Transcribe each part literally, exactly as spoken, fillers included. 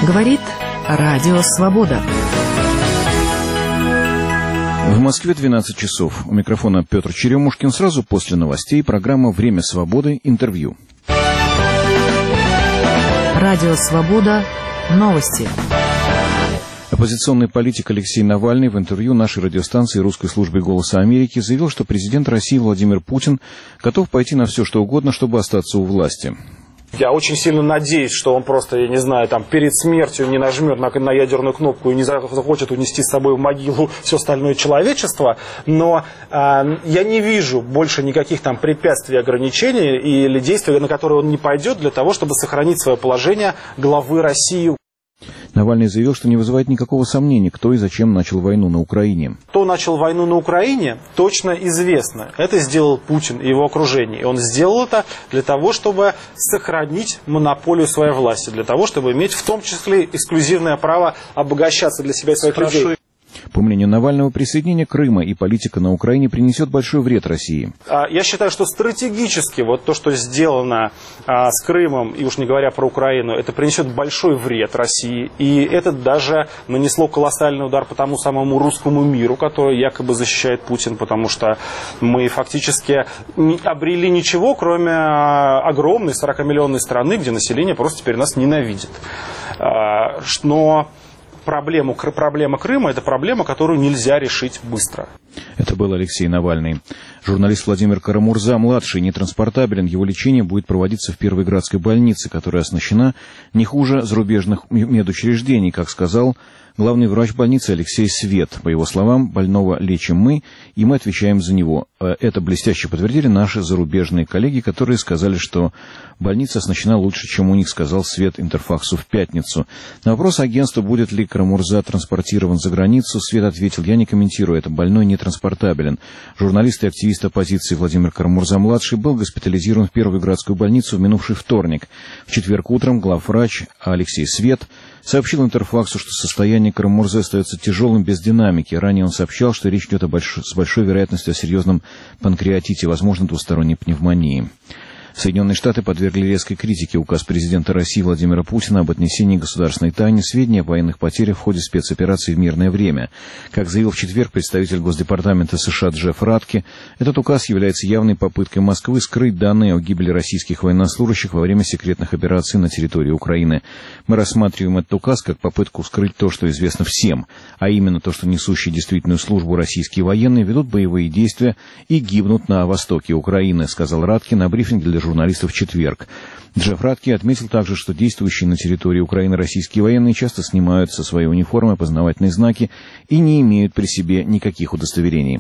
Говорит Радио Свобода. В Москве двенадцать часов. У микрофона Петр Черемушкин. Сразу после новостей программа «Время свободы. Интервью». Радио Свобода. Новости. Оппозиционный политик Алексей Навальный в интервью нашей радиостанции русской службы «Голоса Америки» заявил, что президент России Владимир Путин готов пойти на все, что угодно, чтобы остаться у власти. Я очень сильно надеюсь, что он просто, я не знаю, там перед смертью не нажмет на, на ядерную кнопку и не захочет унести с собой в могилу все остальное человечество. Но э, я не вижу больше никаких там препятствий, ограничений или действий, на которые он не пойдет для того, чтобы сохранить свое положение главы России. Навальный заявил, что не вызывает никакого сомнения, кто и зачем начал войну на Украине. Кто начал войну на Украине, точно известно. Это сделал Путин и его окружение. И он сделал это для того, чтобы сохранить монополию своей власти, для того, чтобы иметь в том числе эксклюзивное право обогащаться для себя и своих Прошу. людей. По мнению Навального, присоединение Крыма и политика на Украине принесет большой вред России. Я считаю, что стратегически вот то, что сделано а, с Крымом, и уж не говоря про Украину, это принесет большой вред России. И это даже нанесло колоссальный удар по тому самому русскому миру, который якобы защищает Путин, потому что мы фактически не обрели ничего, кроме огромной сорокамиллионной страны, где население просто теперь нас ненавидит. А, но... Проблему, проблема Крыма – это проблема, которую нельзя решить быстро. Это был Алексей Навальный. Журналист Владимир Карамурза-младший нетранспортабелен. Его лечение будет проводиться в Первой Градской больнице, которая оснащена не хуже зарубежных медучреждений, как сказал главный врач больницы Алексей Свет. По его словам, больного лечим мы, и мы отвечаем за него. Это блестяще подтвердили наши зарубежные коллеги, которые сказали, что больница оснащена лучше, чем у них, сказал Свет Интерфаксу в пятницу. На вопрос агентства, будет ли Карамурза транспортирован за границу, Свет ответил: я не комментирую это, больной не транспортабелен. Журналист и активист оппозиции Владимир Карамурза-младший был госпитализирован в Первую Градскую больницу в минувший вторник. В четверг утром главврач Алексей Свет сообщил Интерфаксу, что состояние Карамурзы остается тяжелым без динамики. Ранее он сообщал, что речь идет о больш... с большой вероятностью о серьезном панкреатите, возможно, двусторонней пневмонии. Соединенные Штаты подвергли резкой критике указ президента России Владимира Путина об отнесении государственной тайне сведений о военных потерях в ходе спецоперации в мирное время. Как заявил в четверг представитель Госдепартамента США Джефф Ратке, этот указ является явной попыткой Москвы скрыть данные о гибели российских военнослужащих во время секретных операций на территории Украины. Мы рассматриваем этот указ как попытку скрыть то, что известно всем, а именно то, что несущие действительную службу российские военные ведут боевые действия и гибнут на востоке Украины, сказал Ратке на брифинге для журналистов в четверг. Джефф Ратке отметил также, что действующие на территории Украины российские военные часто снимают со своей униформы опознавательные знаки и не имеют при себе никаких удостоверений.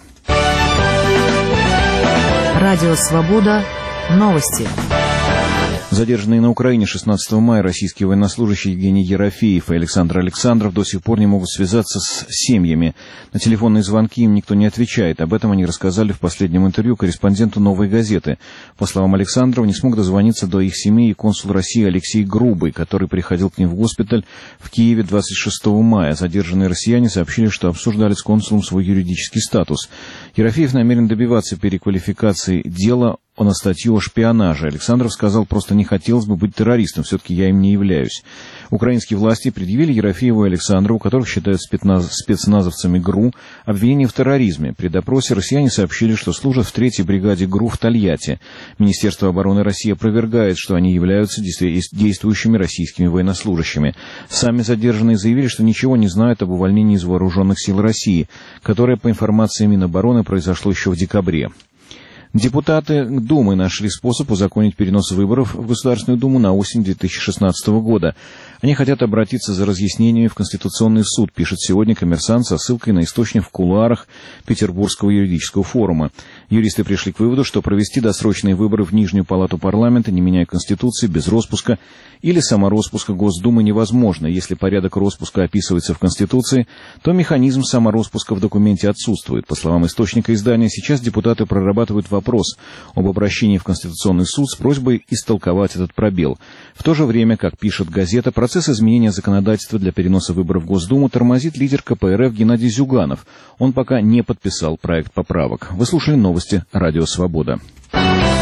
Радио Свобода. Новости. Задержанные на Украине шестнадцатого мая российские военнослужащие Евгений Ерофеев и Александр Александров до сих пор не могут связаться с семьями. На телефонные звонки им никто не отвечает. Об этом они рассказали в последнем интервью корреспонденту «Новой газеты». По словам Александрова, не смог дозвониться до их семей и консул России Алексей Грубый, который приходил к ним в госпиталь в Киеве двадцать шестого мая. Задержанные россияне сообщили, что обсуждали с консулом свой юридический статус. Ерофеев намерен добиваться переквалификации дела на статью о шпионаже. Александров сказал: просто не хотелось бы быть террористом, все-таки я им не являюсь. Украинские власти предъявили Ерофееву и Александрову, которых считают спецназ... спецназовцами ГРУ, обвинение в терроризме. При допросе россияне сообщили, что служат в третьей бригаде ГРУ в Тольятти. Министерство обороны России опровергает, что они являются действующими российскими военнослужащими. Сами задержанные заявили, что ничего не знают об увольнении из вооруженных сил России, которое, по информации Минобороны, произошло еще в декабре. Депутаты Думы нашли способ узаконить перенос выборов в Государственную Думу на осень две тысячи шестнадцатого года. Они хотят обратиться за разъяснениями в Конституционный суд, пишет сегодня «Коммерсант» со ссылкой на источник в кулуарах Петербургского юридического форума. Юристы пришли к выводу, что провести досрочные выборы в Нижнюю палату парламента, не меняя Конституции, без роспуска или самороспуска Госдумы невозможно. Если порядок роспуска описывается в Конституции, то механизм самороспуска в документе отсутствует. По словам источника издания, сейчас депутаты прорабатывают вопрос об обращении в Конституционный суд с просьбой истолковать этот пробел. В то же время, как пишет газета, процесс изменения законодательства для переноса выборов в Госдуму тормозит лидер ка пэ эр эф Геннадий Зюганов. Он пока не подписал проект поправок. Вы слушали новости «Радио Свобода».